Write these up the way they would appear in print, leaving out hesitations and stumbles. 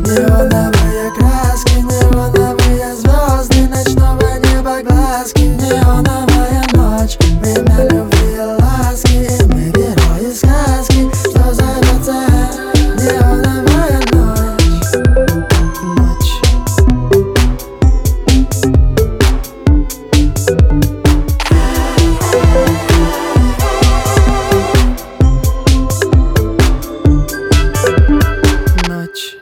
Неоновые краски, неоновые звезды ночного неба глазки. Неоновая ночь, время любви и ласки. Мы герои сказки, что зовется неоновая ночь. Ночь. Ночь.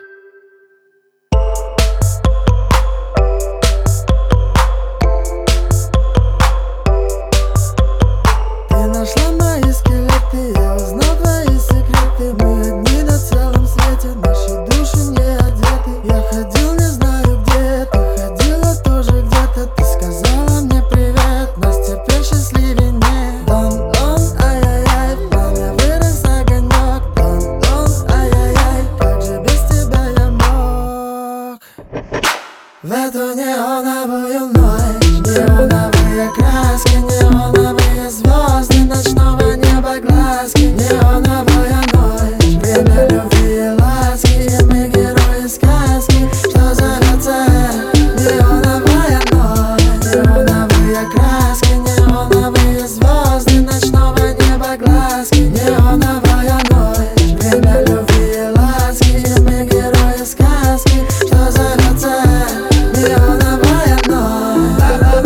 Ты нашла мои скелеты, я узнал твои секреты. Мы одни на целом свете, наши души не одеты. Я ходил, не знаю где, ты ходила тоже где-то. Ты сказала мне привет, нас теперь счастливее нет. Дон-дон, ай-яй-яй, в пламя вырос огонек. Дон-дон, ай-яй-яй, как же без тебя я мог? В эту неоновую ночь, неоновые краски, неоновые звезды ночного неба глазки. Неоновая ночь, время любви и ласки. Мы герои сказки, что зовется неоновая ночь. Неоновые краски, неоновые звезды ночного неба глазки. Неоновая ночь, время любви и ласки. Мы герои сказки, что зовется неоновая ночь.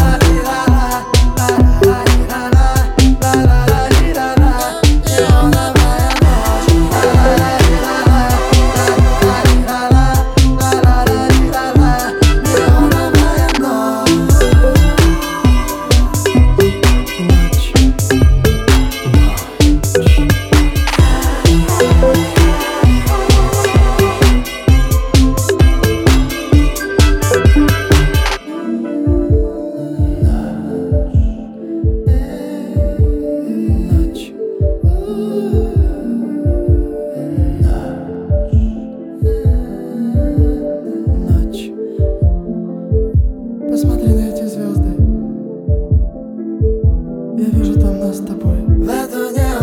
Посмотри на эти звезды. Я вижу там нас с тобой. В эту